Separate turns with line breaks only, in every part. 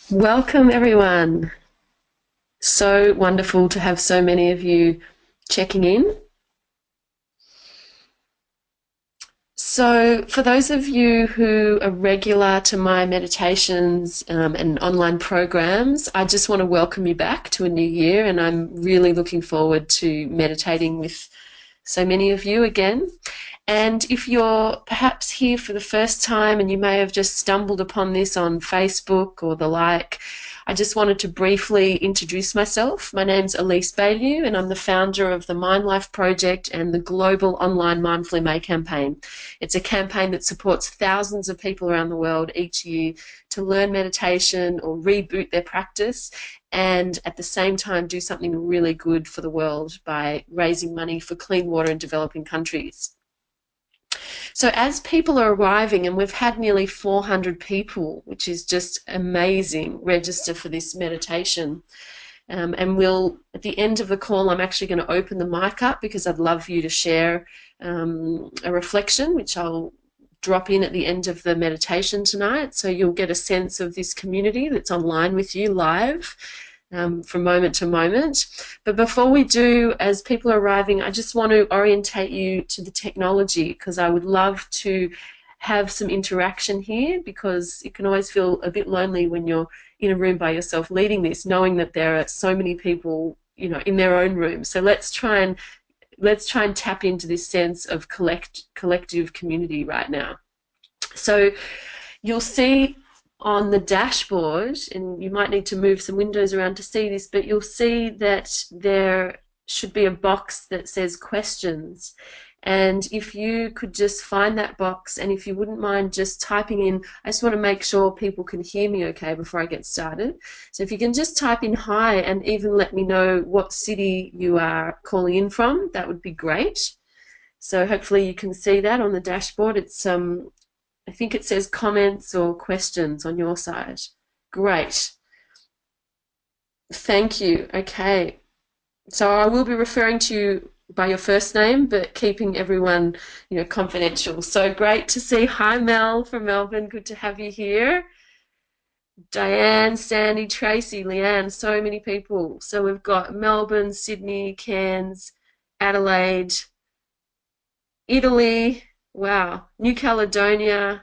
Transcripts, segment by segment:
Welcome, everyone. So wonderful to have so many of you checking in. So, for those of you who are regular to my meditations and online programs, I just want to welcome you back to a new year, and I'm really looking forward to meditating with so many of you again. And if you're perhaps here for the first time and you may have just stumbled upon this on Facebook or the like, I just wanted to briefly introduce myself. My name's Elise Baillieu, and I'm the founder of the Mind Life Project and the global online Mindfully May campaign. It's a campaign that supports thousands of people around the world each year to learn meditation or reboot their practice, and at the same time do something really good for the world by raising money for clean water in developing countries. So as people are arriving, and we've had nearly 400 people, which is just amazing, register for this meditation. And at the end of the call, I'm actually going to open the mic up because I'd love you to share a reflection, which I'll drop in at the end of the meditation tonight. So you'll get a sense of this community that's online with you live from moment to moment. But before we do, as people are arriving, I just want to orientate you to the technology because I would love to have some interaction here, because it can always feel a bit lonely when you're in a room by yourself leading this, knowing that there are so many people, in their own room. So let's try and tap into this sense of collective community right now. So you'll see on the dashboard, and you might need to move some windows around to see this, but you'll see that there should be a box that says questions. And if you could just find that box, and if you wouldn't mind just typing in, I just want to make sure people can hear me okay before I get started. So if you can just type in hi and even let me know what city you are calling in from, that would be great. So hopefully you can see that on the dashboard. I think it says comments or questions on your side. Great. Thank you. Okay. So I will be referring to you by your first name, but keeping everyone, confidential. So great to see. Hi, Mel from Melbourne. Good to have you here. Diane, Sandy, Tracy, Leanne, so many people. So we've got Melbourne, Sydney, Cairns, Adelaide, Italy, wow, New Caledonia,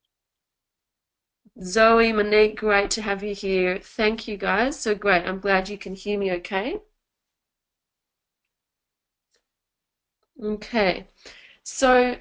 Zoe, Monique, great to have you here. Thank you guys. So great. I'm glad you can hear me okay. Okay. So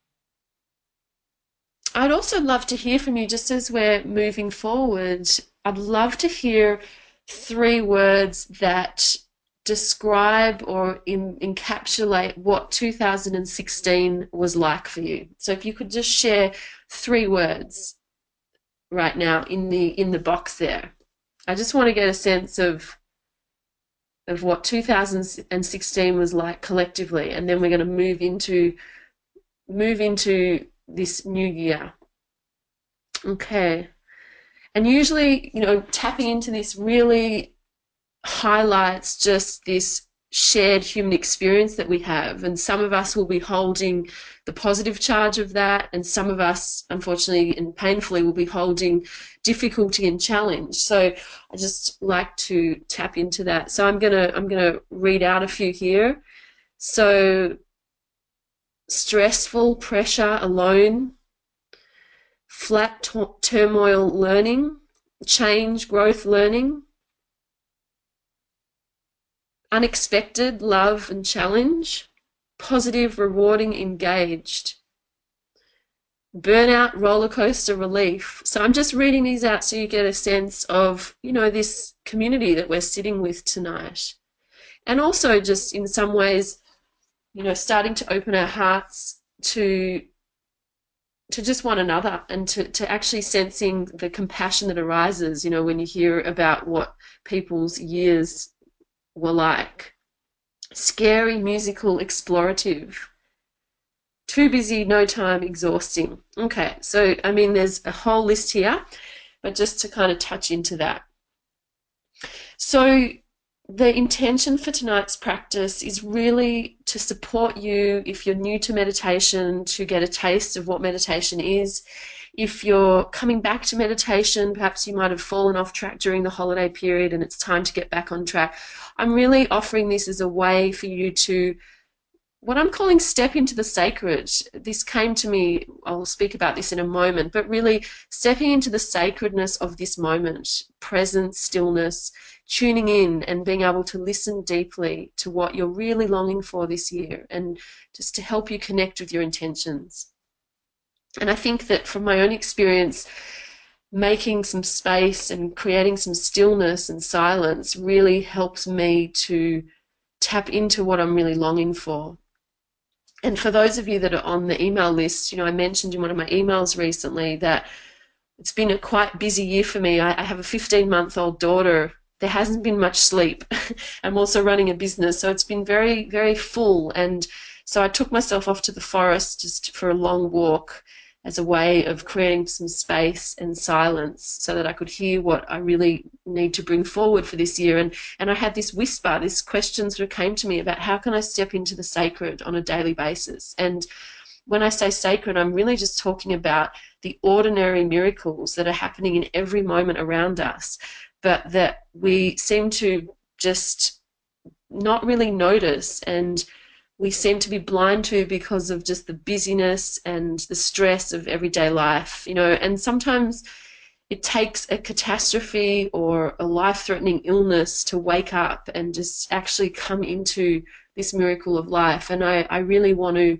I'd also love to hear from you just as we're moving forward. I'd love to hear three words that describe or encapsulate what 2016 was like for you. So if you could just share three words right now in the box there. I just want to get a sense of what 2016 was like collectively, and then we're going to move into this new year. Okay. And usually, tapping into this really highlights just this shared human experience that we have. And some of us will be holding the positive charge of that, and some of us, unfortunately and painfully, will be holding difficulty and challenge. So I just like to tap into that. So I'm gonna read out a few here. So stressful, pressure, alone, flat turmoil, learning, change, growth, learning, unexpected, love and challenge, positive, rewarding, engaged, burnout, roller coaster, relief. So I'm just reading these out so you get a sense of, this community that we're sitting with tonight. And also just in some ways, starting to open our hearts to just one another, and to actually sensing the compassion that arises, when you hear about what people's years were like. Scary, musical, explorative. Too busy, no time, exhausting. Okay, so there's a whole list here, but just to kind of touch into that. So the intention for tonight's practice is really to support you, if you're new to meditation, to get a taste of what meditation is. If you're coming back to meditation, perhaps you might have fallen off track during the holiday period and it's time to get back on track. I'm really offering this as a way for you to, what I'm calling, step into the sacred. This came to me, I'll speak about this in a moment, but really stepping into the sacredness of this moment, presence, stillness, tuning in and being able to listen deeply to what you're really longing for this year, and just to help you connect with your intentions. And I think that from my own experience, making some space and creating some stillness and silence really helps me to tap into what I'm really longing for. And for those of you that are on the email list, I mentioned in one of my emails recently that it's been a quite busy year for me. I have a 15-month-old daughter. There hasn't been much sleep. I'm also running a business, so it's been very, very full. And so I took myself off to the forest just for a long walk as a way of creating some space and silence so that I could hear what I really need to bring forward for this year. And I had this whisper, this question sort of came to me about how can I step into the sacred on a daily basis. And when I say sacred, I'm really just talking about the ordinary miracles that are happening in every moment around us, but that we seem to just not really notice, and we seem to be blind to because of just the busyness and the stress of everyday life, and sometimes it takes a catastrophe or a life-threatening illness to wake up and just actually come into this miracle of life. And I really want to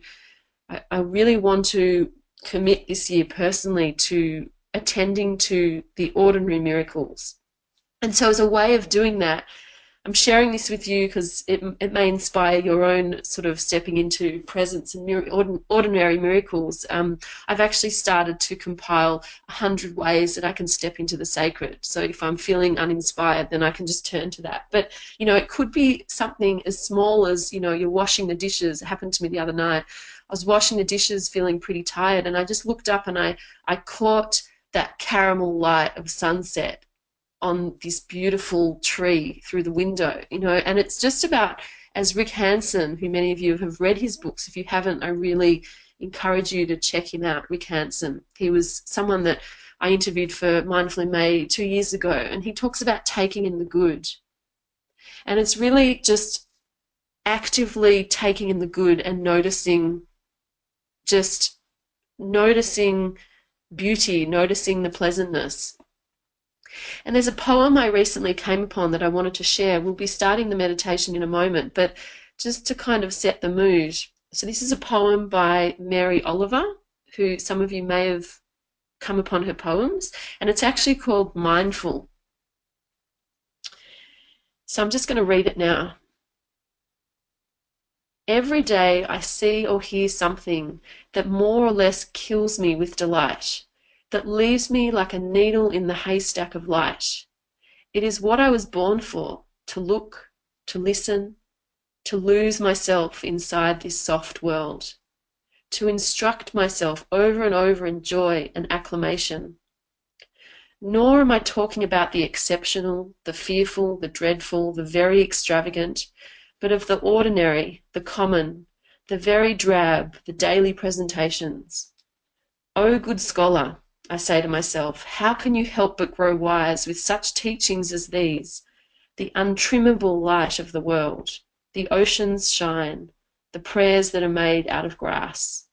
commit this year personally to attending to the ordinary miracles. And so as a way of doing that, I'm sharing this with you because it may inspire your own sort of stepping into presence and ordinary miracles. I've actually started to compile 100 ways that I can step into the sacred. So if I'm feeling uninspired, then I can just turn to that. But, it could be something as small as, you're washing the dishes. It happened to me the other night. I was washing the dishes feeling pretty tired, and I just looked up and I caught that caramel light of sunset on this beautiful tree through the window, and it's just about, as Rick Hanson, who many of you have read his books, if you haven't, I really encourage you to check him out, Rick Hanson. He was someone that I interviewed for Mindful in May 2 years ago, and he talks about taking in the good. And it's really just actively taking in the good and just noticing beauty, noticing the pleasantness. And there's a poem I recently came upon that I wanted to share. We'll be starting the meditation in a moment, but just to kind of set the mood. So this is a poem by Mary Oliver, who some of you may have come upon her poems, and it's actually called Mindful. So I'm just going to read it now. Every day I see or hear something that more or less kills me with delight, that leaves me like a needle in the haystack of light. It is what I was born for, to look, to listen, to lose myself inside this soft world, to instruct myself over and over in joy and acclamation. Nor am I talking about the exceptional, the fearful, the dreadful, the very extravagant, but of the ordinary, the common, the very drab, the daily presentations. O good scholar, I say to myself, how can you help but grow wise with such teachings as these? The untrimmable light of the world, the ocean's shine, the prayers that are made out of grass.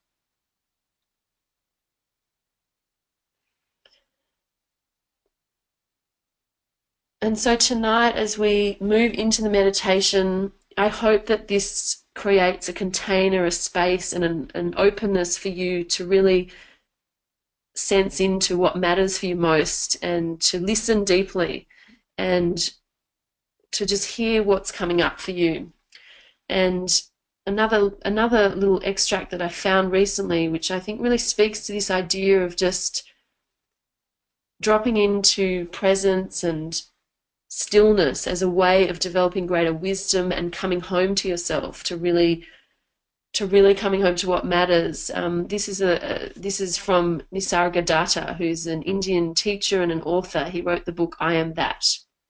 And so tonight, as we move into the meditation, I hope that this creates a container, a space, and an openness for you to really sense into what matters for you most, and to listen deeply, and to just hear what's coming up for you. And another little extract that I found recently, which I think really speaks to this idea of just dropping into presence and stillness as a way of developing greater wisdom and coming home to yourself, to really coming home to what matters. This is from Nisargadatta, who's an Indian teacher and an author. He wrote the book I Am That.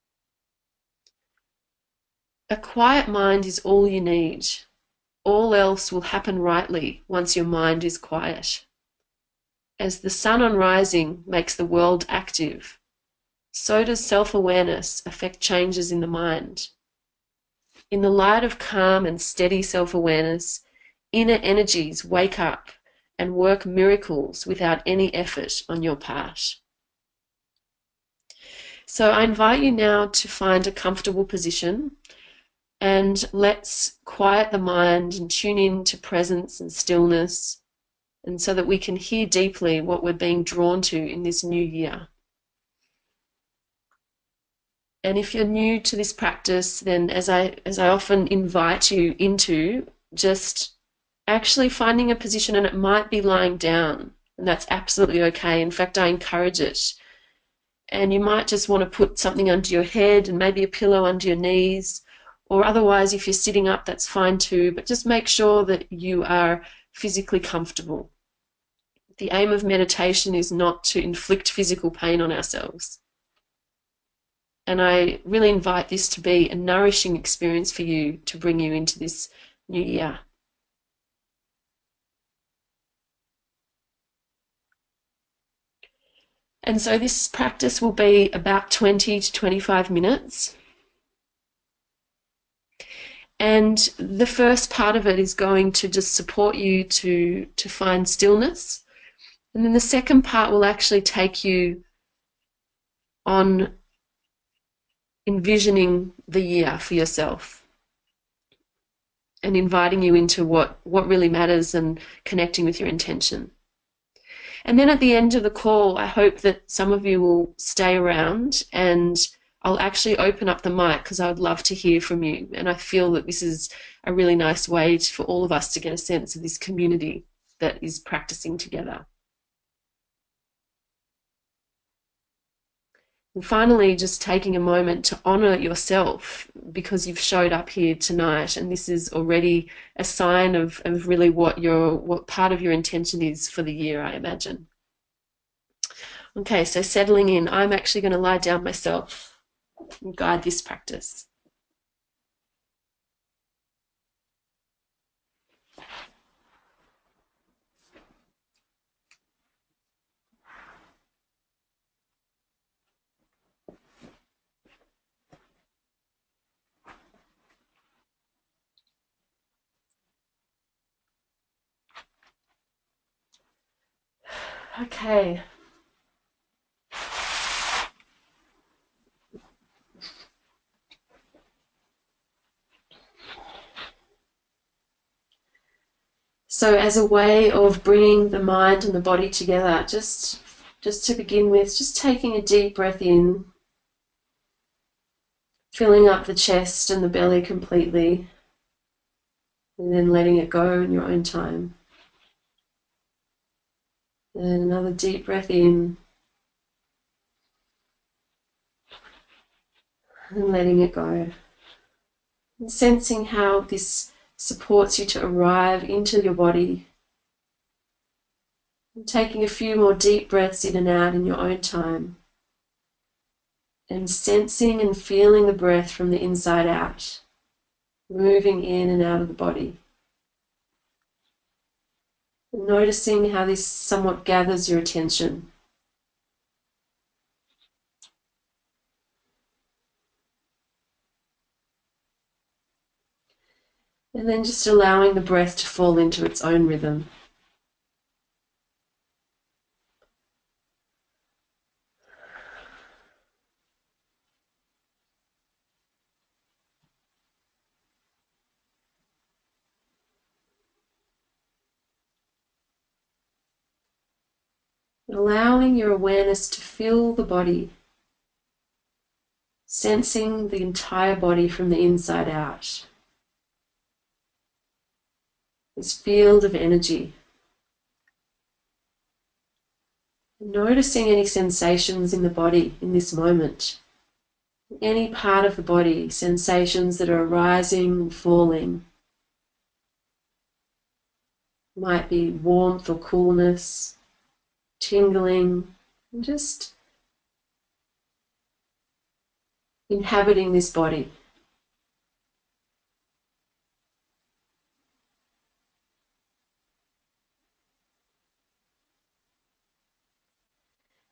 A quiet mind is all you need. All else will happen rightly once your mind is quiet. As the sun on rising makes the world active, so does self-awareness affect changes in the mind. In the light of calm and steady self-awareness, inner energies wake up and work miracles without any effort on your part. So I invite you now to find a comfortable position, and let's quiet the mind and tune in to presence and stillness, and so that we can hear deeply what we're being drawn to in this new year. And if you're new to this practice, then as I often invite you into, just actually finding a position, and it might be lying down, and that's absolutely okay. In fact, I encourage it. And you might just want to put something under your head and maybe a pillow under your knees, or otherwise, if you're sitting up, that's fine too, but just make sure that you are physically comfortable. The aim of meditation is not to inflict physical pain on ourselves. And I really invite this to be a nourishing experience for you, to bring you into this new year. And so this practice will be about 20 to 25 minutes. And the first part of it is going to just support you to find stillness. And then the second part will actually take you on envisioning the year for yourself and inviting you into what really matters and connecting with your intention. And then at the end of the call, I hope that some of you will stay around, and I'll actually open up the mic because I would love to hear from you. And I feel that this is a really nice way for all of us to get a sense of this community that is practicing together. And finally, just taking a moment to honor yourself because you've showed up here tonight, and this is already a sign of really what part of your intention is for the year, I imagine. Okay, so settling in, I'm actually going to lie down myself and guide this practice. Okay. So as a way of bringing the mind and the body together, just to begin with, just taking a deep breath in, filling up the chest and the belly completely, and then letting it go in your own time. And another deep breath in, and letting it go. And sensing how this supports you to arrive into your body. And taking a few more deep breaths in and out in your own time. And sensing and feeling the breath from the inside out, moving in and out of the body. And noticing how this somewhat gathers your attention. And then just allowing the breath to fall into its own rhythm. Allowing your awareness to fill the body, sensing the entire body from the inside out. This field of energy. Noticing any sensations in the body in this moment. Any part of the body, sensations that are arising and falling. Might be warmth or coolness, tingling, and just inhabiting this body.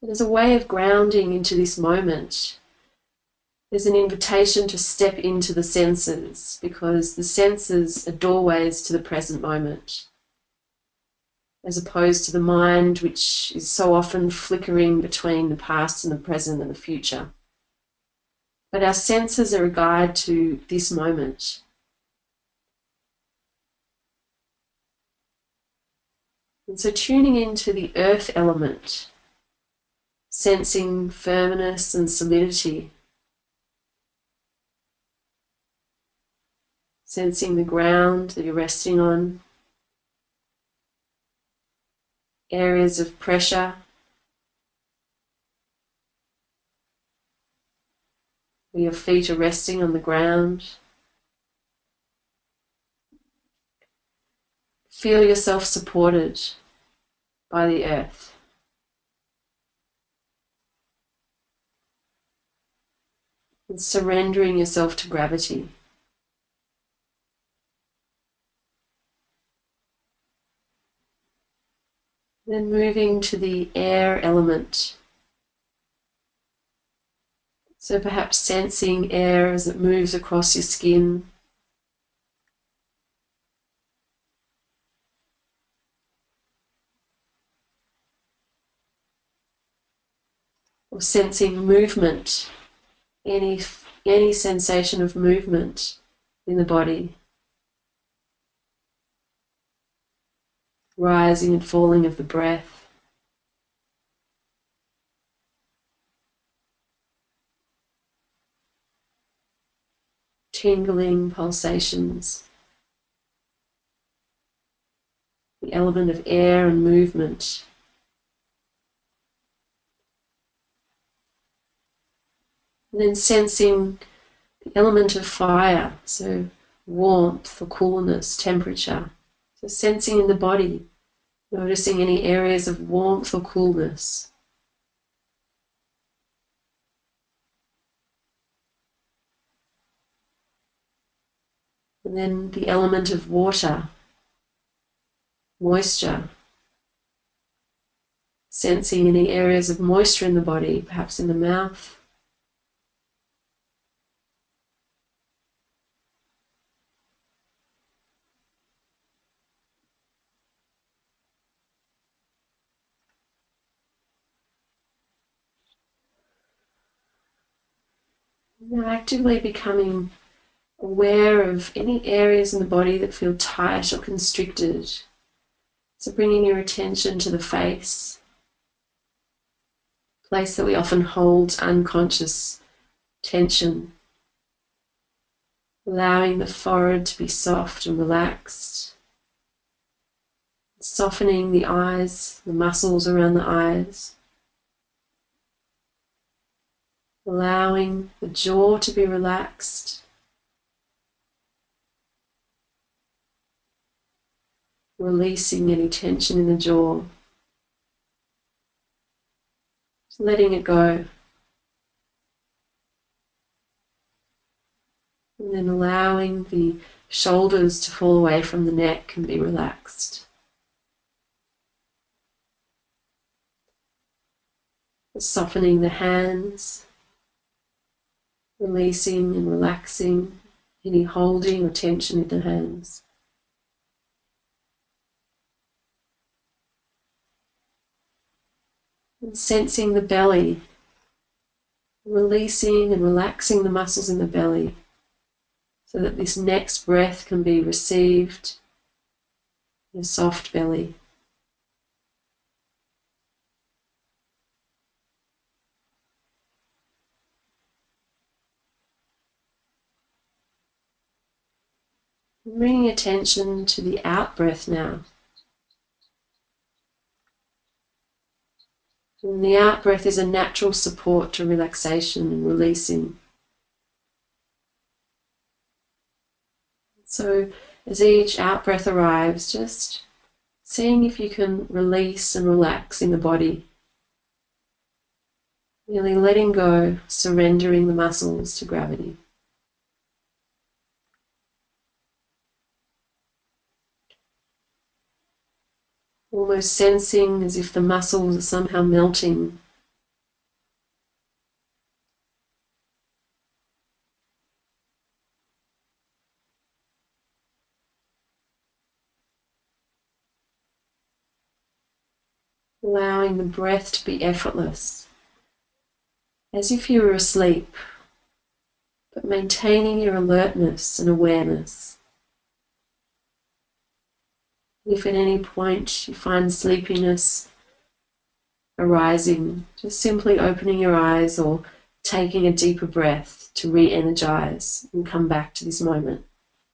And as a way of grounding into this moment, there's an invitation to step into the senses, because the senses are doorways to the present moment, as opposed to the mind, which is so often flickering between the past and the present and the future. But our senses are a guide to this moment. And so tuning into the earth element, sensing firmness and solidity, sensing the ground that you're resting on, areas of pressure, where your feet are resting on the ground. Feel yourself supported by the earth. And surrendering yourself to gravity. Then moving to the air element. So perhaps sensing air as it moves across your skin. Or sensing movement, any sensation of movement in the body. Rising and falling of the breath. Tingling pulsations. The element of air and movement. And then sensing the element of fire, so warmth or coolness, temperature. So sensing in the body, noticing any areas of warmth or coolness. And then the element of water, moisture. Sensing any areas of moisture in the body, perhaps in the mouth. Now actively becoming aware of any areas in the body that feel tight or constricted. So bringing your attention to the face, a place that we often hold unconscious tension. Allowing the forehead to be soft and relaxed. Softening the eyes, the muscles around the eyes. Allowing the jaw to be relaxed. Releasing any tension in the jaw. Just letting it go. And then allowing the shoulders to fall away from the neck and be relaxed. Softening the hands. Releasing and relaxing any holding or tension in the hands. And sensing the belly, releasing and relaxing the muscles in the belly so that this next breath can be received in a soft belly. Bringing attention to the out breath now. And the out breath is a natural support to relaxation and releasing. So as each out breath arrives, just seeing if you can release and relax in the body. Really letting go, surrendering the muscles to gravity. Almost sensing as if the muscles are somehow melting allowing the breath to be effortless, as if you were asleep, but maintaining your alertness and awareness. If at any point you find sleepiness arising, just simply opening your eyes or taking a deeper breath to re-energize and come back to this moment.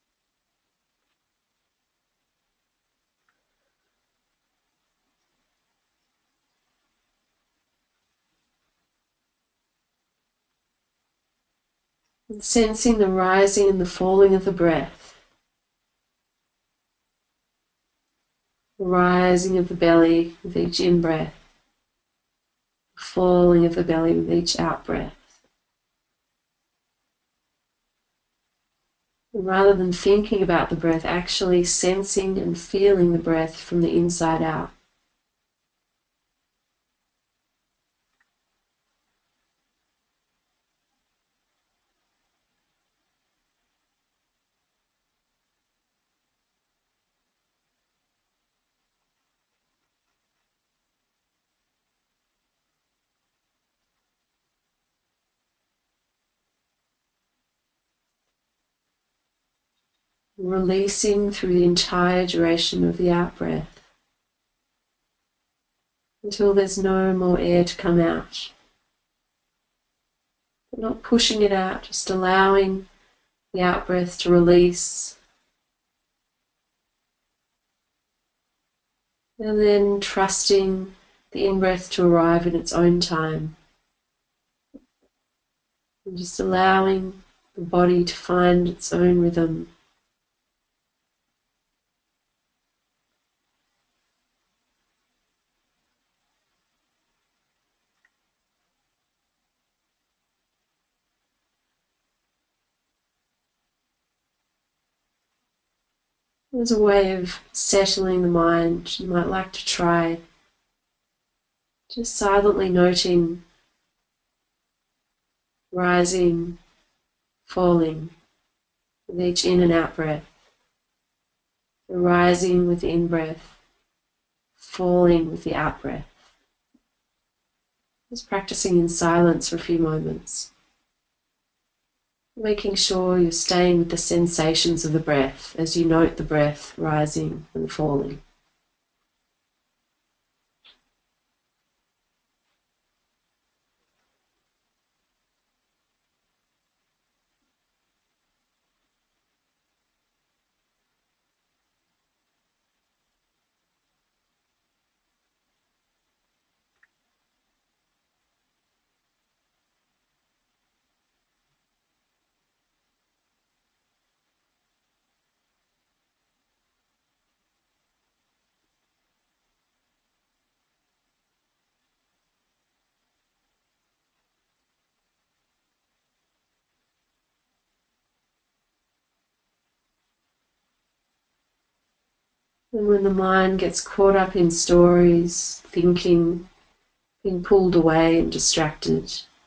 And sensing the rising and the falling of the breath, the rising of the belly with each in-breath, the falling of the belly with each out-breath. And rather than thinking about the breath, actually sensing and feeling the breath from the inside out. Releasing through the entire duration of the out-breath until there's no more air to come out. But not pushing it out, just allowing the out-breath to release. And then trusting the in-breath to arrive in its own time. And just allowing the body to find its own rhythm. As a way of settling the mind, you might like to try just silently noting rising, falling with each in and out breath. The rising with the in-breath, falling with the out-breath. Just practicing in silence for a few moments. Making sure you're staying with the sensations of the breath as you note the breath rising and falling. And when the mind gets caught up in stories, thinking, being pulled away and distracted,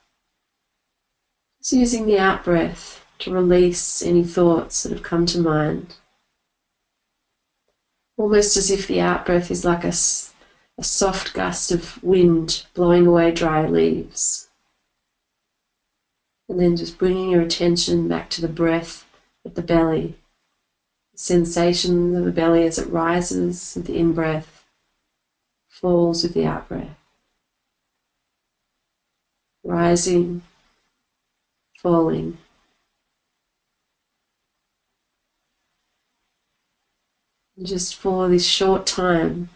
just using the out-breath to release any thoughts that have come to mind. Almost as if the out-breath is like a soft gust of wind blowing away dry leaves. And then just bringing your attention back to the breath at the belly. The sensation of the belly as it rises with the in-breath, falls with the out-breath. Rising, falling. And just for this short time,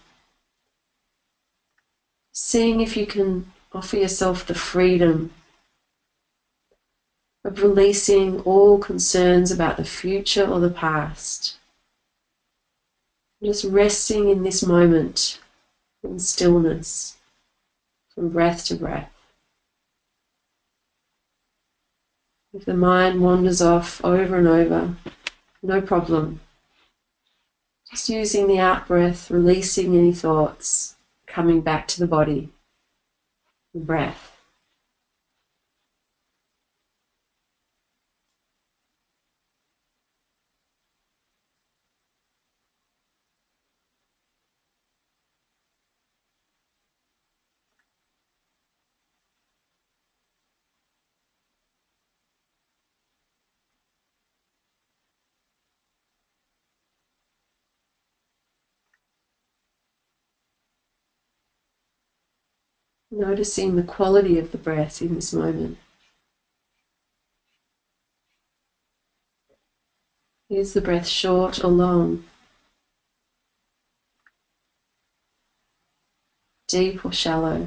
seeing if you can offer yourself the freedom of releasing all concerns about the future or the past. Just resting in this moment in stillness, from breath to breath. If the mind wanders off over and over, no problem. Just using the out-breath, releasing any thoughts, coming back to the body, the breath. Noticing the quality of the breath in this moment. Is the breath short or long? Deep or shallow?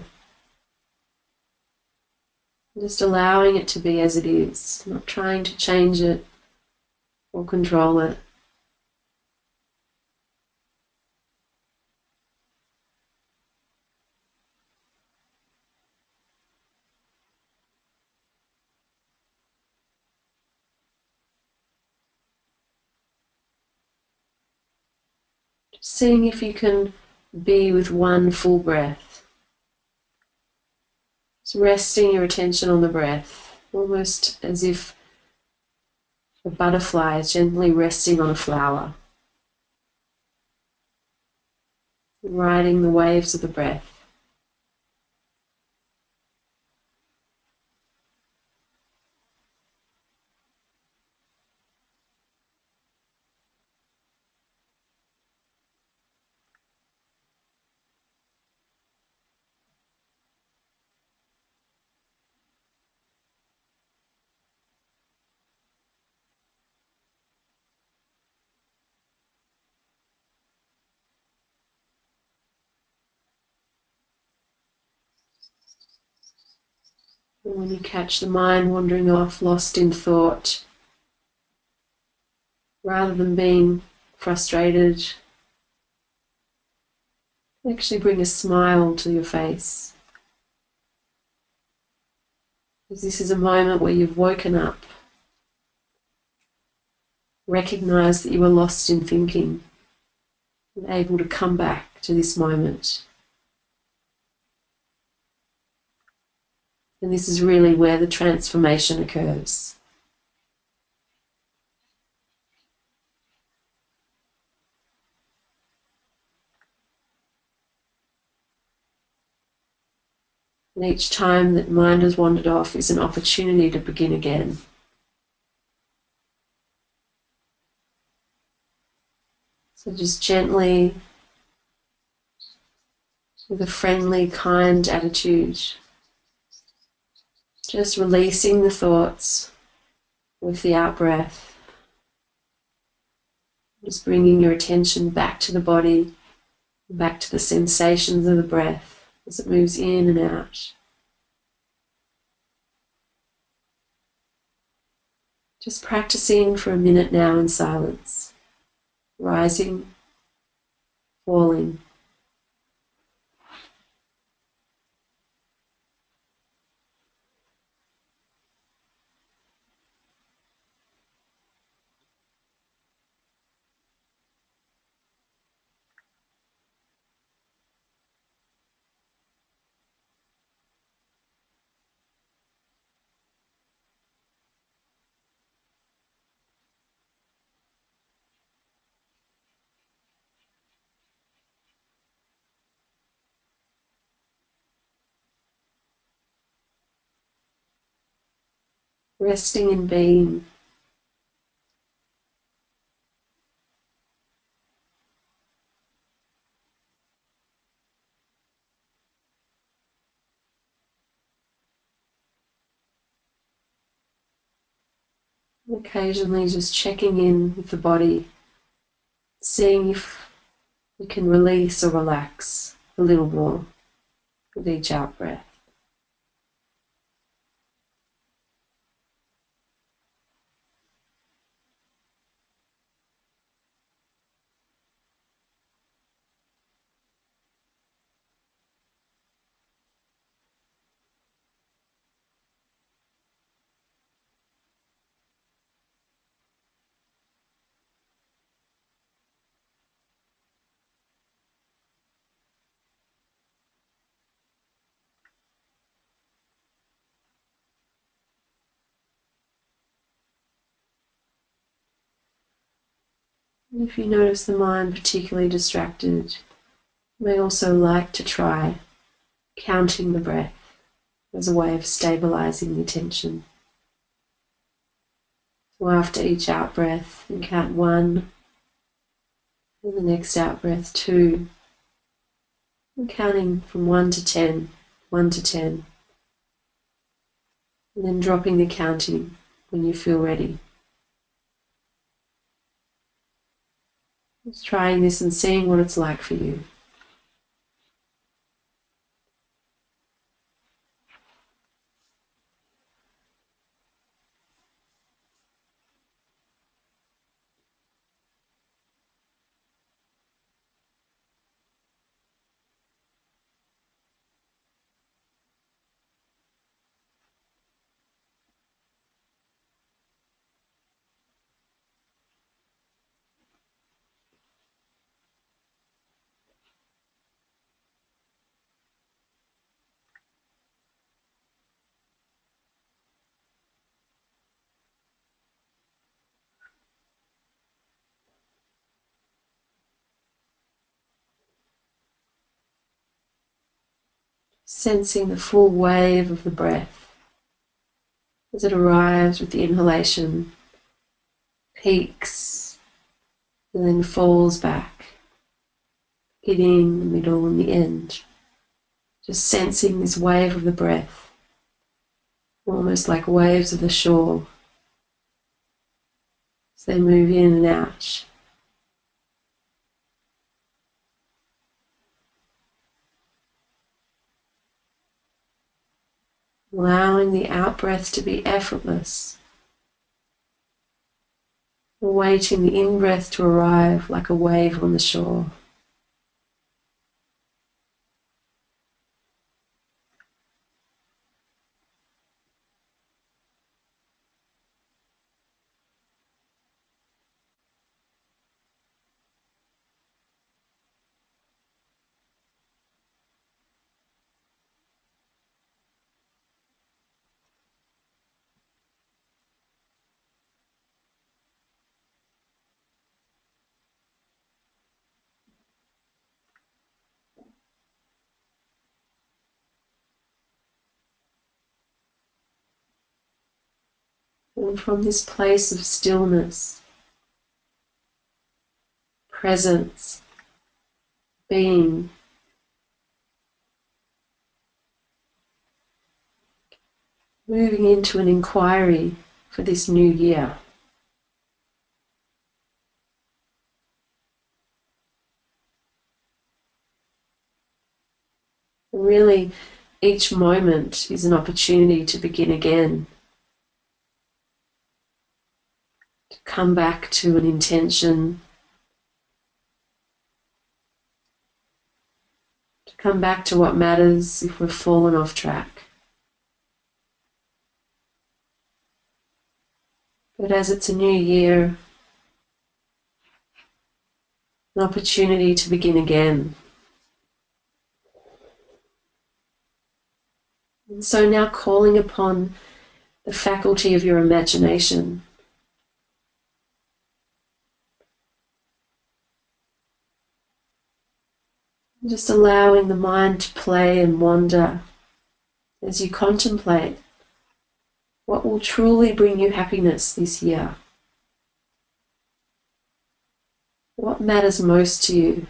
Just allowing it to be as it is, not trying to change it or control it. Just seeing if you can be with one full breath. Just resting your attention on the breath, almost as if a butterfly is gently resting on a flower, riding the waves of the breath. And when you catch the mind wandering off, lost in thought, rather than being frustrated, actually bring a smile to your face. Because this is a moment where you've woken up, recognise that you were lost in thinking, and able to come back to this moment. And this is really where the transformation occurs. And each time that mind has wandered off is an opportunity to begin again. So just gently, with a friendly, kind attitude, just releasing the thoughts with the out-breath. Just bringing your attention back to the body, back to the sensations of the breath as it moves in and out. Just practicing for a minute now in silence, rising, falling. Resting in being. Occasionally just checking in with the body, seeing if you can release or relax a little more with each out breath. And if you notice the mind particularly distracted, you may also like to try counting the breath as a way of stabilizing the attention. So after each out breath, you count 1, and the next out breath 2, and counting from 1 to 10 1 to 10. And then dropping the counting when you feel ready. Just trying this and seeing what it's like for you. Sensing the full wave of the breath as it arrives with the inhalation, peaks, and then falls back, beginning, the middle, and the end. Just sensing this wave of the breath, almost like waves of the shore, as they move in and out. Allowing the out-breath to be effortless, awaiting the in-breath to arrive like a wave on the shore. And from this place of stillness, presence, being, moving into an inquiry for this new year. And really, each moment is an opportunity to begin again, to come back to an intention, to come back to what matters if we've fallen off track. But as it's a new year, an opportunity to begin again. And so now calling upon the faculty of your imagination. Just allowing the mind to play and wander as you contemplate what will truly bring you happiness this year. What matters most to you?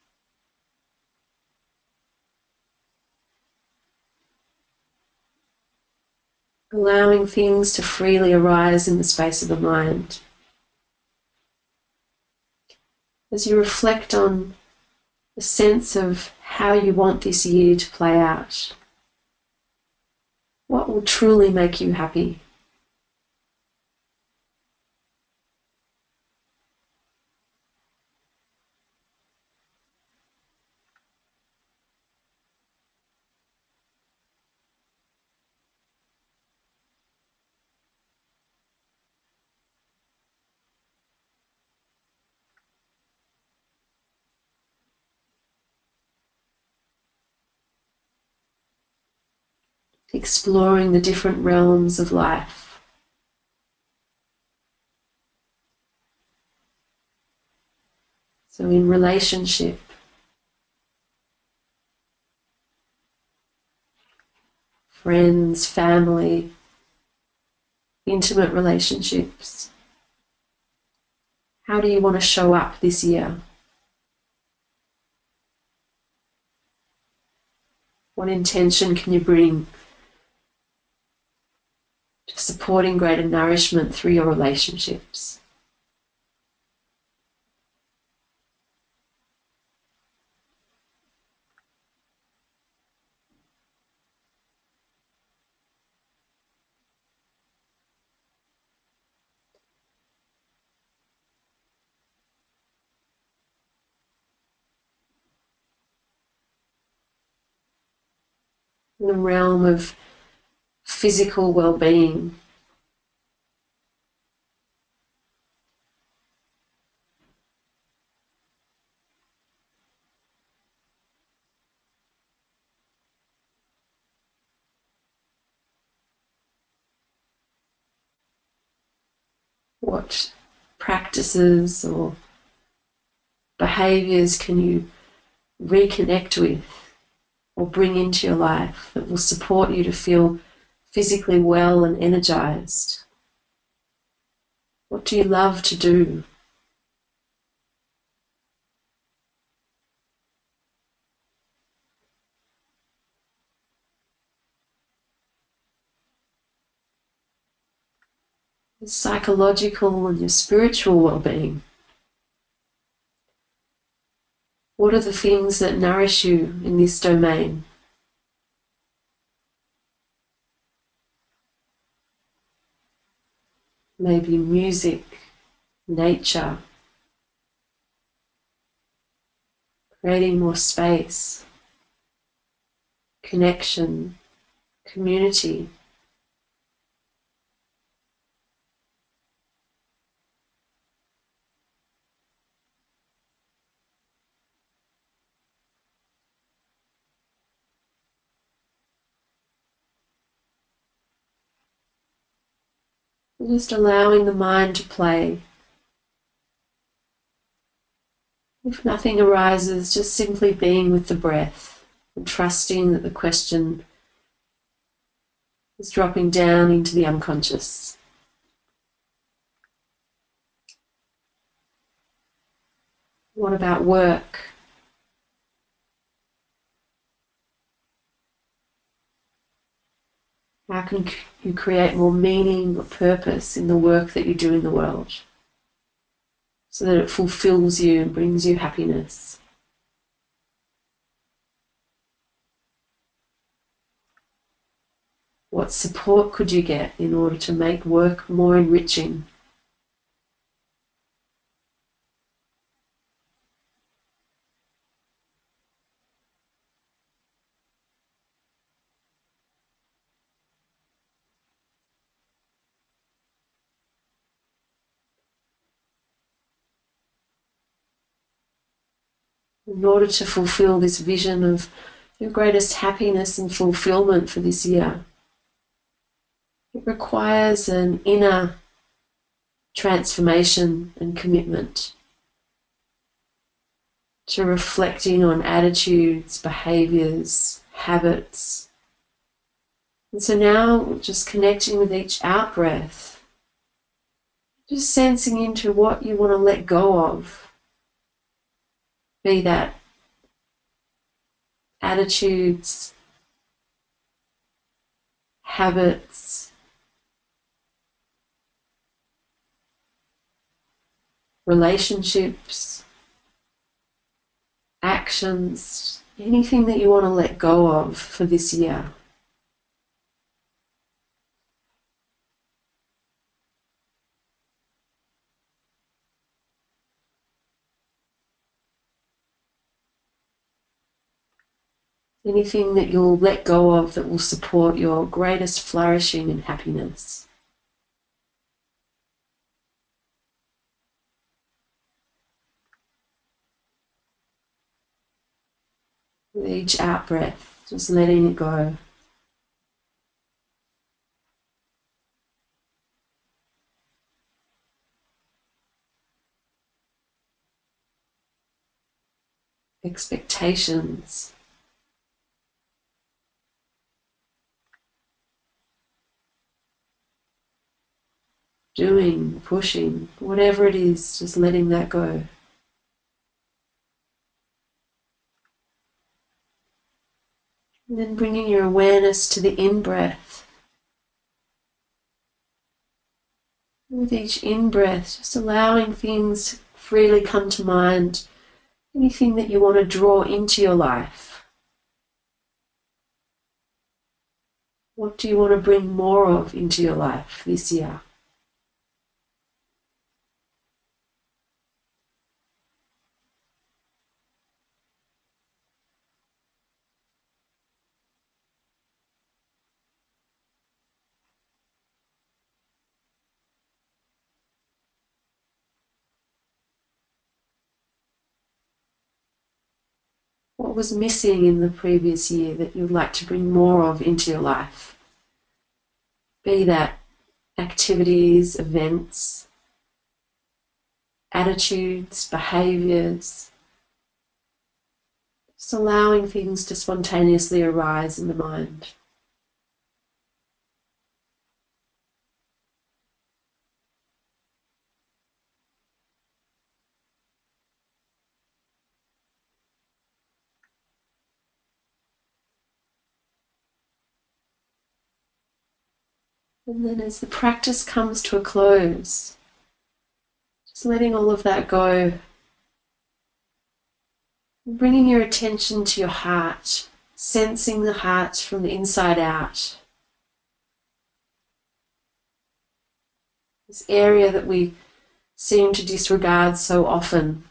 Allowing things to freely arise in the space of the mind. As you reflect on the sense of how you want this year to play out. What will truly make you happy? Exploring the different realms of life. So in relationship, friends, family, intimate relationships. How do you want to show up this year? What intention can you bring to supporting greater nourishment through your relationships? In the realm of physical well-being, what practices or behaviors can you reconnect with or bring into your life that will support you to feel physically well and energized? What do you love to do? Your psychological and your spiritual well-being. What are the things that nourish you in this domain? Maybe music, nature, creating more space, connection, community. Just allowing the mind to play. If nothing arises, just simply being with the breath and trusting that the question is dropping down into the unconscious. What about work? How can you create more meaning or purpose in the work that you do in the world so that it fulfills you and brings you happiness? What support could you get in order to make work more enriching? In order to fulfill this vision of your greatest happiness and fulfillment for this year, it requires an inner transformation and commitment to reflecting on attitudes, behaviors, habits. And so now just connecting with each out breath, just sensing into what you want to let go of, be that attitudes, habits, relationships, actions, anything that you want to let go of for this year. Anything that you'll let go of that will support your greatest flourishing and happiness. With each out breath, just letting it go. Expectations, doing, pushing, whatever it is, just letting that go. And then bringing your awareness to the in-breath. With each in-breath, just allowing things to freely come to mind. Anything that you want to draw into your life. What do you want to bring more of into your life this year? What was missing in the previous year that you'd like to bring more of into your life? Be that activities, events, attitudes, behaviours. Just allowing things to spontaneously arise in the mind. And then as the practice comes to a close, just letting all of that go, bringing your attention to your heart, sensing the heart from the inside out. This area that we seem to disregard so often.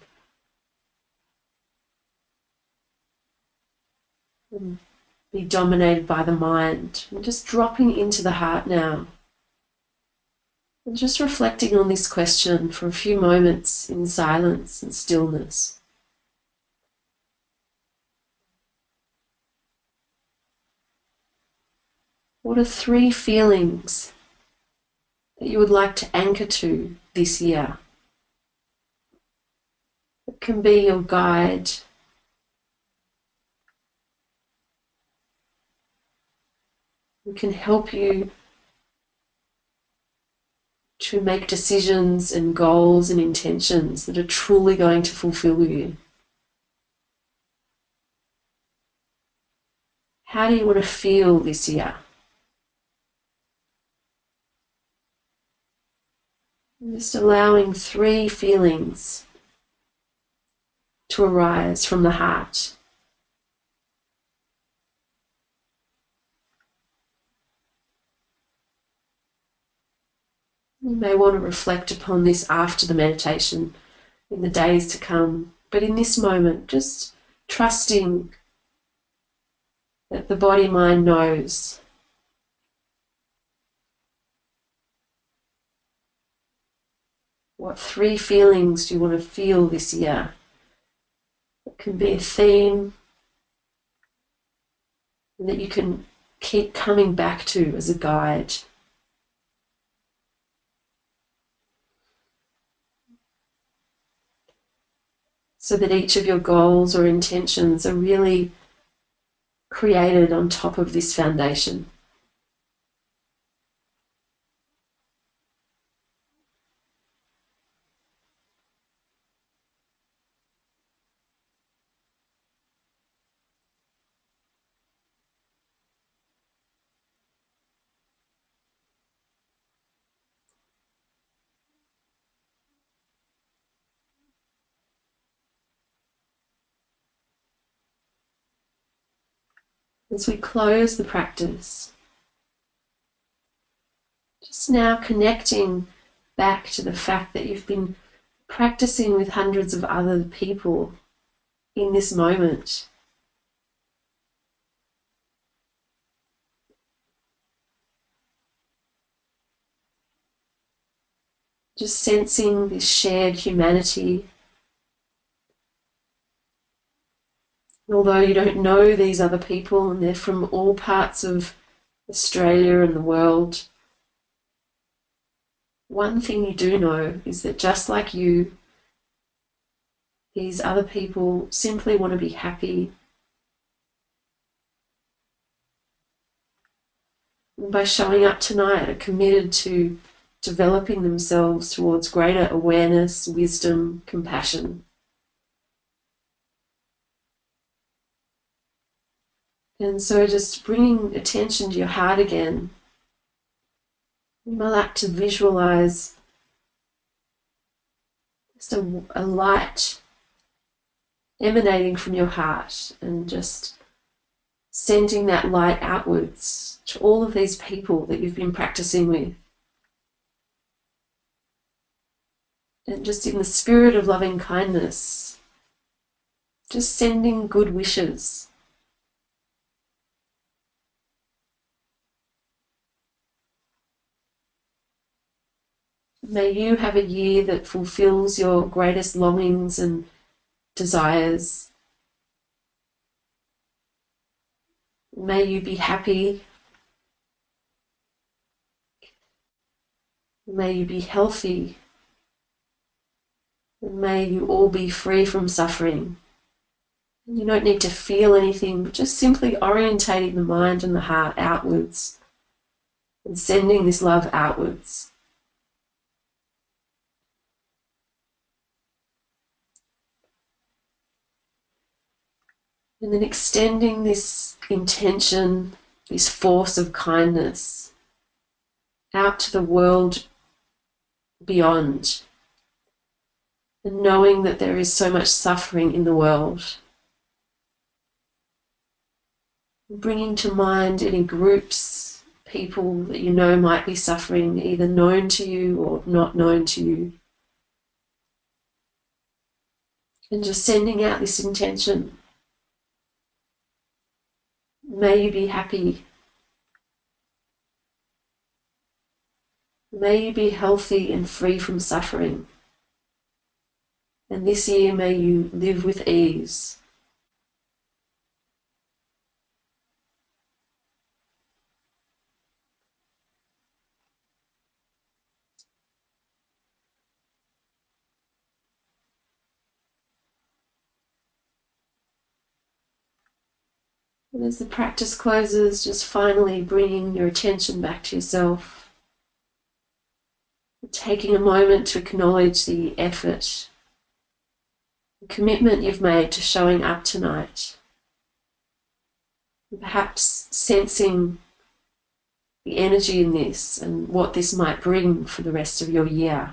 And be dominated by the mind. And just dropping into the heart now. And just reflecting on this question for a few moments in silence and stillness. What are 3 feelings that you would like to anchor to this year? It can be your guide. It can help you to make decisions and goals and intentions that are truly going to fulfill you. How do you want to feel this year? And just allowing 3 feelings to arise from the heart. You may want to reflect upon this after the meditation in the days to come. But in this moment, just trusting that the body-mind knows. What 3 feelings do you want to feel this year? It can be a theme that you can keep coming back to as a guide. So that each of your goals or intentions are really created on top of this foundation. As we close the practice, just now connecting back to the fact that you've been practicing with hundreds of other people in this moment. Just sensing this shared humanity. Although you don't know these other people and they're from all parts of Australia and the world, one thing you do know is that just like you, these other people simply want to be happy. And by showing up tonight, are committed to developing themselves towards greater awareness, wisdom, compassion. And so just bringing attention to your heart again, you might like to visualize just a light emanating from your heart and just sending that light outwards to all of these people that you've been practicing with. And just in the spirit of loving kindness, just sending good wishes. May you have a year that fulfills your greatest longings and desires. May you be happy. May you be healthy. And may you all be free from suffering. You don't need to feel anything, but just simply orientating the mind and the heart outwards and sending this love outwards. And then extending this intention, this force of kindness out to the world beyond, and knowing that there is so much suffering in the world. Bringing to mind any groups, people that you know might be suffering, either known to you or not known to you. And just sending out this intention. May you be happy. May you be healthy and free from suffering. And this year may you live with ease. And as the practice closes, just finally bringing your attention back to yourself. Taking a moment to acknowledge the effort, the commitment you've made to showing up tonight. Perhaps sensing the energy in this and what this might bring for the rest of your year.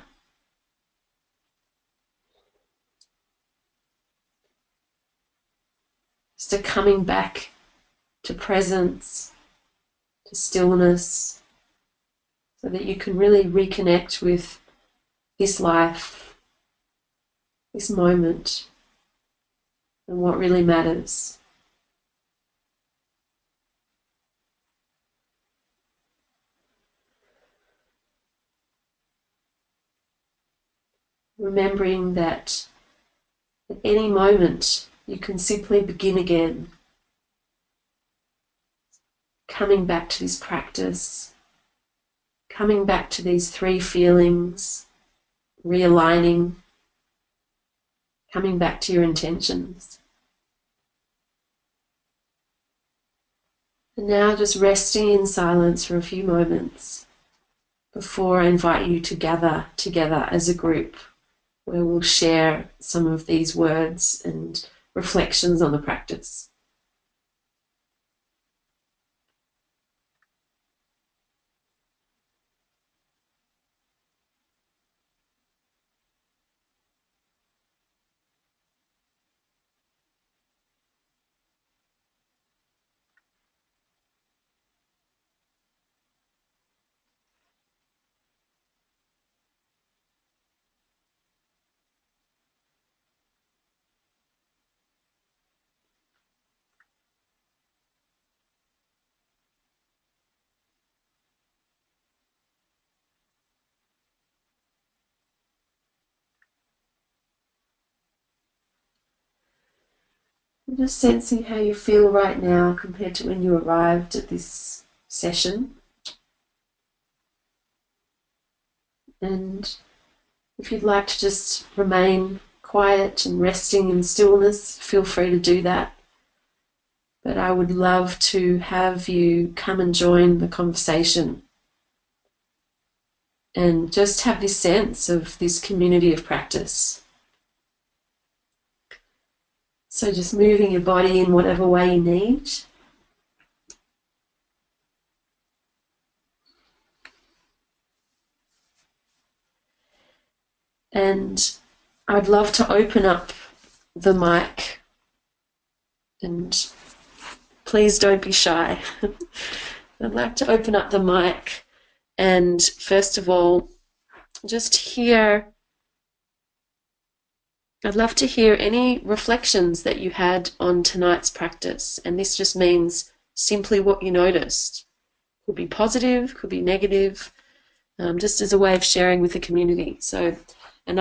So coming back to presence, to stillness, so that you can really reconnect with this life, this moment, and what really matters. Remembering that at any moment you can simply begin again, coming back to this practice, coming back to these three feelings, realigning, coming back to your intentions. And now just resting in silence for a few moments before I invite you to gather together as a group, where we'll share some of these words and reflections on the practice. And just sensing how you feel right now compared to when you arrived at this session. And if you'd like to just remain quiet and resting in stillness, feel free to do that. But I would love to have you come and join the conversation and just have this sense of this community of practice. So just moving your body in whatever way you need. And I'd love to open up the mic, and please don't be shy. I'd like to open up the mic and first of all, just hear, I'd love to hear any reflections that you had on tonight's practice. And this just means simply what you noticed. Could be positive, could be negative, just as a way of sharing with the community. So, and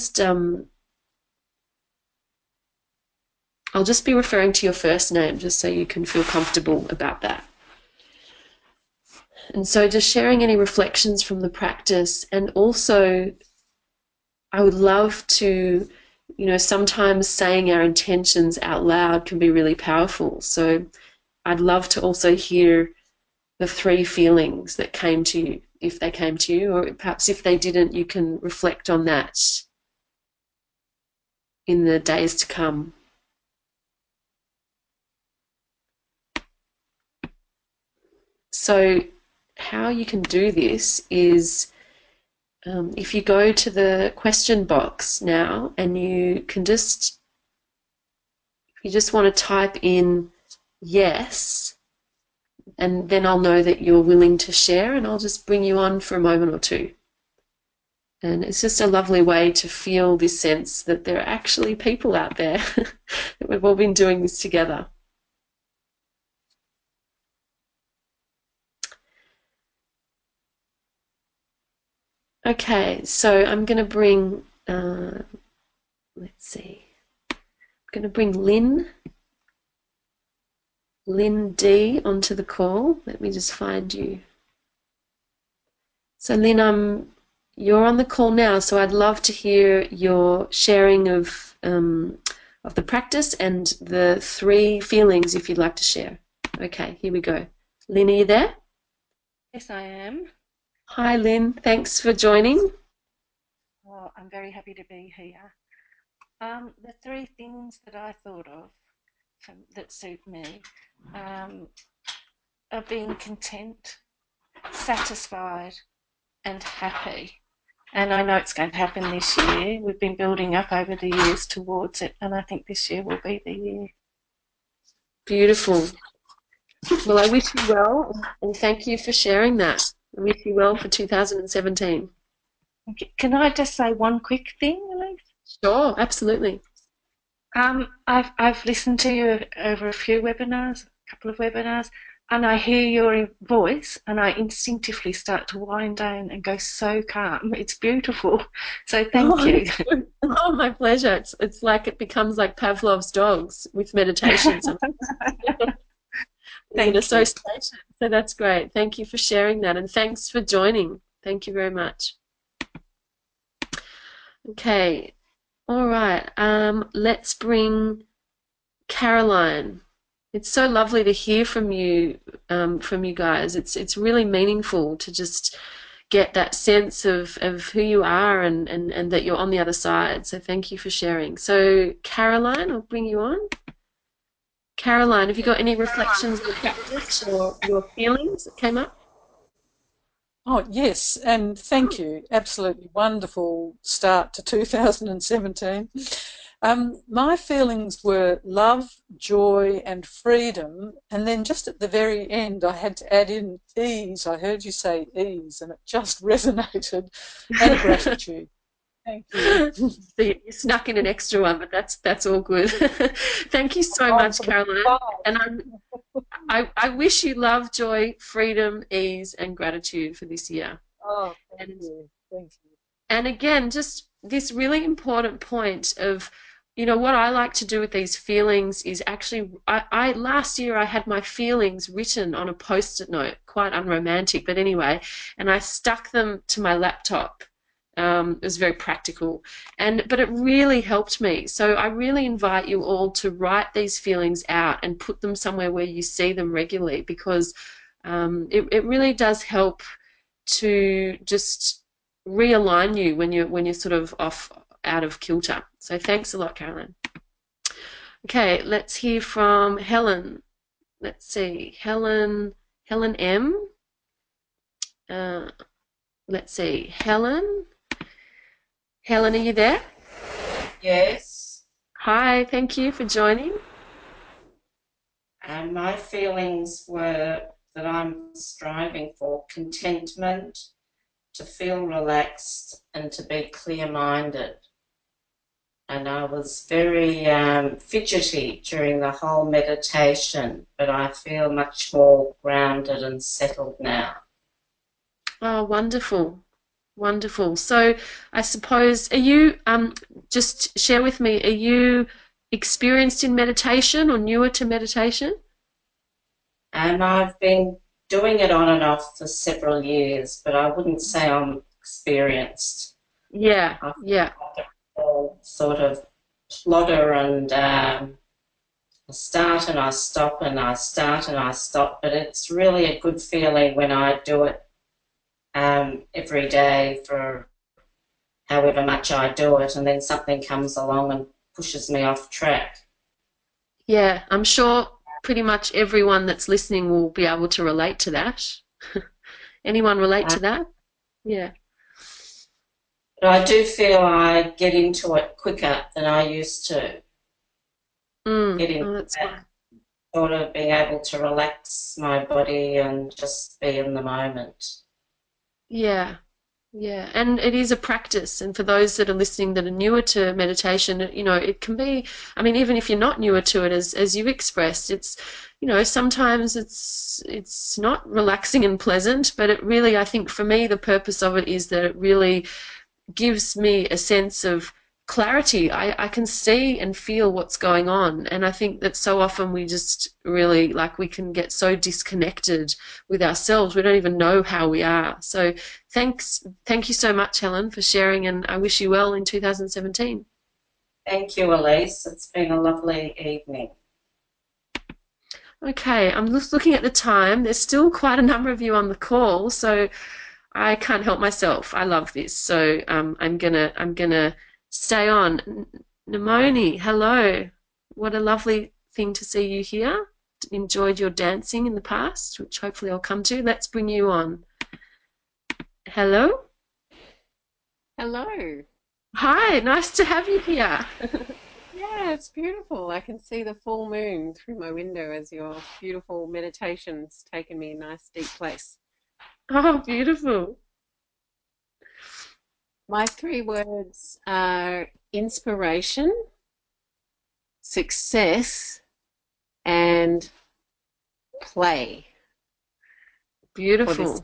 I'll just be referring to your first name just so you can feel comfortable about that. And so just sharing any reflections from the practice, and also I would love to, sometimes saying our intentions out loud can be really powerful. So I'd love to also hear the three feelings that came to you, if they came to you, or perhaps if they didn't, you can reflect on that in the days to come. So how you can do this is if you go to the question box now and you just want to type in yes, and then I'll know that you're willing to share, and I'll just bring you on for a moment or two. And it's just a lovely way to feel this sense that there are actually people out there that we've all been doing this together. Okay, so I'm going to bring, let's see, I'm going to bring Lynn D onto the call. Let me just find you. So Lynn, you're on the call now, so I'd love to hear your sharing of the practice and the three feelings if you'd like to share. Okay, here we go. Lynn, are you there?
Yes, I am.
Hi, Lynn. Thanks for joining.
Well, I'm very happy to be here. The three things that I thought of that suit me um, are being content, satisfied, and happy. And I know it's going to happen this year. We've been building up over the years towards it, and I think this year will be the year.
Beautiful. Well, I wish you well, and thank you for sharing that. I wish you well for 2017.
Okay. Can I just say one quick thing, Elise?
Sure, absolutely.
I've listened to you over a few webinars, a couple of webinars, and I hear your voice, and I instinctively start to wind down and go so calm. It's beautiful. So thank
Oh,
you.
that's good. Oh, my pleasure. It's like it becomes like Pavlov's dogs with meditation. Sometimes there's an
Thank you.
association. So that's great. Thank you for sharing that, and thanks for joining. Thank you very much. Okay. All right. Let's bring Caroline. It's so lovely to hear from you guys. It's really meaningful to just get that sense of who you are, and that you're on the other side. So thank you for sharing. So Caroline, I'll bring you on. Caroline, have you got any reflections on practice or your feelings that came up?
Oh, yes, and thank you. Absolutely wonderful start to 2017. My feelings were love, joy, and freedom. And then just at the very end, I had to add in ease. I heard you say ease, and it just resonated, and gratitude. Thank you.
So you snuck in an extra one, but that's all good. Thank you so
On
much,
for the
Caroline. And
five.
I wish you love, joy, freedom, ease, and gratitude for this year.
Oh, thank
And
you. Thank you.
and again, just this really important point of, what I like to do with these feelings is actually, I last year I had my feelings written on a post-it note, quite unromantic, but anyway, and I stuck them to my laptop. It was very practical, but it really helped me. So I really invite you all to write these feelings out and put them somewhere where you see them regularly, because it really does help to just realign you when you're sort of off out of kilter. So thanks a lot, Caroline. Okay, let's hear from Helen. Let's see, Helen M. Uh, let's see, Helen. Helen, are you there?
Yes,
Hi, thank you for joining.
and my feelings were that I'm striving for contentment, to feel relaxed, and to be clear minded. And I was very fidgety during the whole meditation, but I feel much more grounded and settled now.
Oh, wonderful. Wonderful. So I suppose, are you, just share with me, are you experienced in meditation or newer to meditation?
And I've been doing it on and off for several years, but I wouldn't say I'm experienced.
Yeah,
I
yeah,
feel sort of plodder and I start and I stop and I start and I stop, but it's really a good feeling when I do it every day for however much I do it, and then something comes along and pushes me off track.
yeah. I'm sure pretty much everyone that's listening will be able to relate to that. Anyone relate
Uh,
to that? Yeah.
but I do feel I get into it quicker than I used to.
Mm.
Get into
Oh, that's
that
good.
sort of being able to relax my body and just be in the moment.
Yeah. Yeah, and it is a practice. And for those that are listening that are newer to meditation, it can be, I mean, even if you're not newer to it, as you expressed, sometimes it's not relaxing and pleasant, but it really, I think for me, the purpose of it is that it really gives me a sense of clarity. I can see and feel what's going on. And I think that so often we just really like we can get so disconnected with ourselves. We don't even know how we are. So thank you so much, Helen, for sharing. And I wish you well in 2017.
Thank you, Elise. It's been a lovely evening.
Okay, I'm just looking at the time. There's still quite a number of you on the call, so I can't help myself. I love this, so I'm gonna stay on. Namoni, hello. What a lovely thing to see you here. Enjoyed your dancing in the past, which hopefully I'll come to. Let's bring you on. Hello.
Hello.
Hi, nice to have you here.
Yeah, it's beautiful. I can see the full moon through my window as your beautiful meditation's taken me a nice deep place.
Oh, beautiful.
My three words are inspiration, success, and play for this.
Beautiful.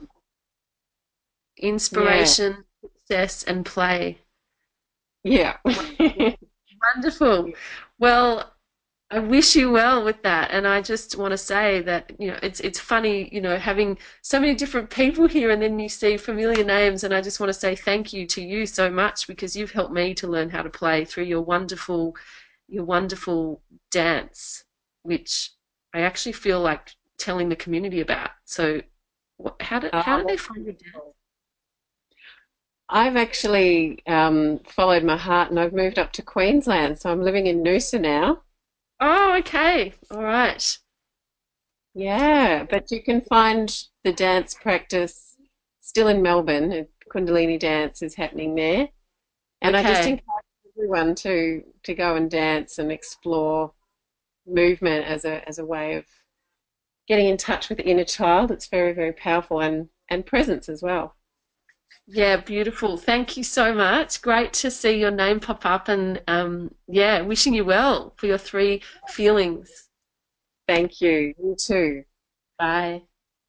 Yeah,
Inspiration, success, and play.
yeah.
Wonderful. Well, I wish you well with that. And I just want to say that, it's funny, having so many different people here and then you see familiar names. And I just want to say thank you to you so much because you've helped me to learn how to play through your wonderful dance, which I actually feel like telling the community about. So how
Oh,
do they
that's
find your dance?
beautiful. I've actually followed my heart and I've moved up to Queensland, so I'm living in Noosa now.
Oh, okay. All right.
Yeah, but you can find the dance practice still in Melbourne. Kundalini dance is happening there. And I just
Okay.
encourage everyone to go and dance and explore movement as a way of getting in touch with the inner child. It's very, very powerful and presence as well.
Yeah, beautiful. Thank you so much. Great to see your name pop up and yeah, wishing you well for your three feelings.
Thank you. You too.
Bye.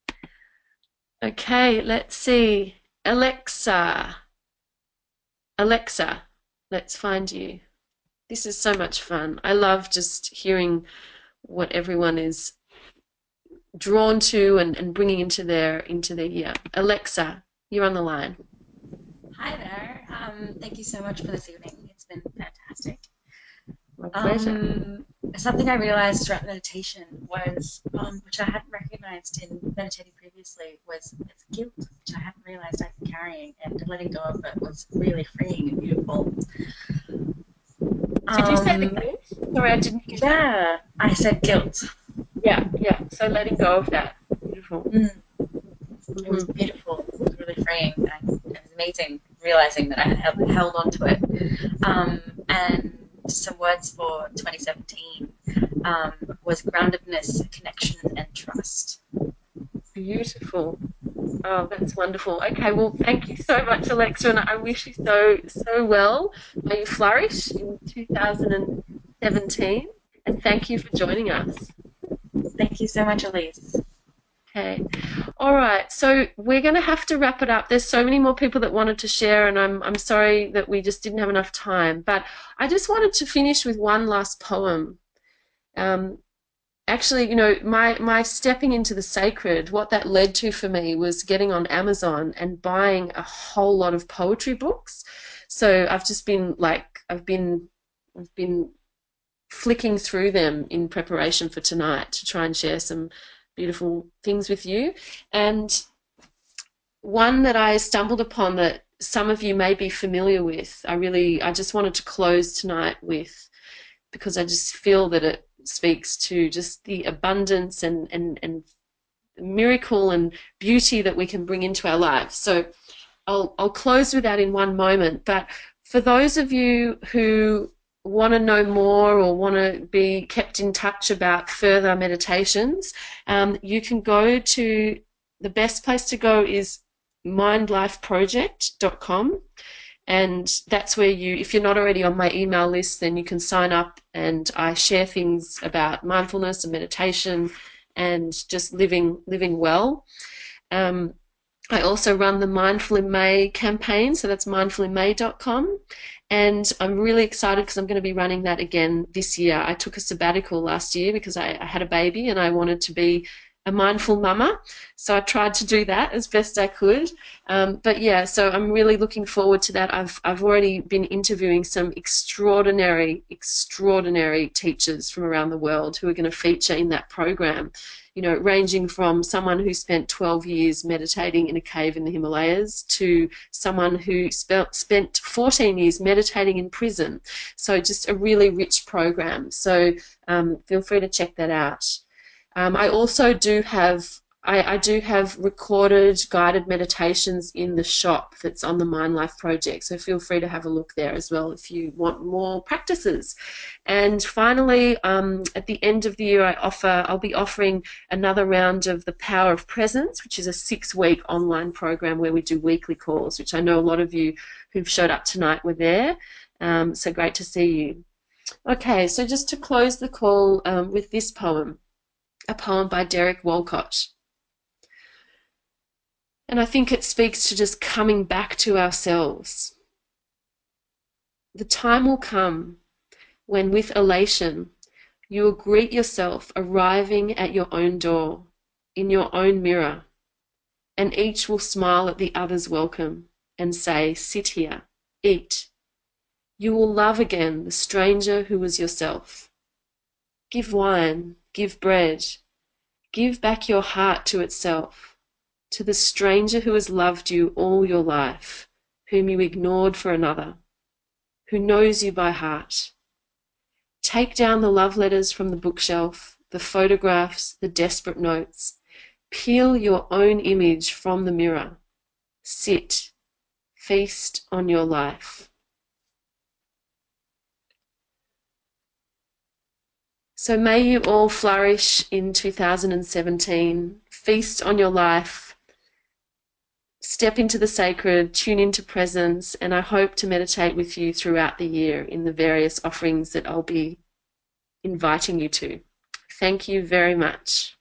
Okay, let's see. Alexa. Alexa, let's find you. This is so much fun. I love just hearing what everyone is drawn to and bringing into their ear. Alexa, you're on the line.
Hi there. Thank you so much for this evening. It's been fantastic.
My pleasure.
Um, Something I realized throughout meditation was, which I hadn't recognized in meditating previously, was it's guilt, which I hadn't realized I'd been carrying, and letting go of it was really freeing and beautiful.
Did you say the
Um,
guilt? Sorry, I didn't get that.
yeah, I said guilt.
Yeah, yeah. So letting go of that. Beautiful.
Mm, it was
Hmm.
beautiful. It was really freeing. It was amazing. realizing that I held on to it. And some words for 2017 was groundedness, connection, and trust.
Beautiful. Oh, that's wonderful. Okay, well, thank you so much, Alexa, and I wish you so well. May you flourish in 2017, and thank you for joining us.
Thank you so much, Elise.
Okay. All right. So we're going to have to wrap it up. There's so many more people that wanted to share, and I'm sorry that we just didn't have enough time. But I just wanted to finish with one last poem. Actually, you know, my stepping into the sacred, what that led to for me was getting on Amazon and buying a whole lot of poetry books. So I've just been like, I've been flicking through them in preparation for tonight to try and share some beautiful things with you. And one that I stumbled upon that some of you may be familiar with, I just wanted to close tonight with, because I just feel that it speaks to just the abundance and miracle and beauty that we can bring into our lives. So I'll close with that in one moment. But for those of you who want to know more or want to be kept in touch about further meditations, you can go to, the best place to go is mindlifeproject.com. And that's where you, if you're not already on my email list, then you can sign up, and I share things about mindfulness and meditation and just living well. I also run the Mindful in May campaign, so that's mindfulinmay.com. And I'm really excited because I'm going to be running that again this year. I took a sabbatical last year because I had a baby and I wanted to be a mindful mama. So I tried to do that as best I could. But yeah, so I'm really looking forward to that. I've already been interviewing some extraordinary teachers from around the world who are going to feature in that program. You know, ranging from someone who spent 12 years meditating in a cave in the Himalayas to someone who spent 14 years meditating in prison. So just a really rich program. So feel free to check that out. I also do have recorded guided meditations in the shop that's on the Mind Life Project. So feel free to have a look there as well if you want more practices. And finally, at the end of the year, I'll be offering another round of the Power of Presence, which is a 6-week online program where we do weekly calls, which I know a lot of you who've showed up tonight were there. So great to see you. Okay, so just to close the call with this poem, a poem by Derek Walcott. And I think it speaks to just coming back to ourselves. The time will come when, with elation, you will greet yourself arriving at your own door, in your own mirror, and each will smile at the other's welcome and say, "Sit here, eat." You will love again the stranger who was yourself. Give wine, give bread, give back your heart to itself, to the stranger who has loved you all your life, whom you ignored for another, who knows you by heart. Take down the love letters from the bookshelf, the photographs, the desperate notes. Peel your own image from the mirror. Sit, feast on your life. So may you all flourish in 2017. Feast on your life. Step into the sacred, tune into presence, and I hope to meditate with you throughout the year in the various offerings that I'll be inviting you to. Thank you very much.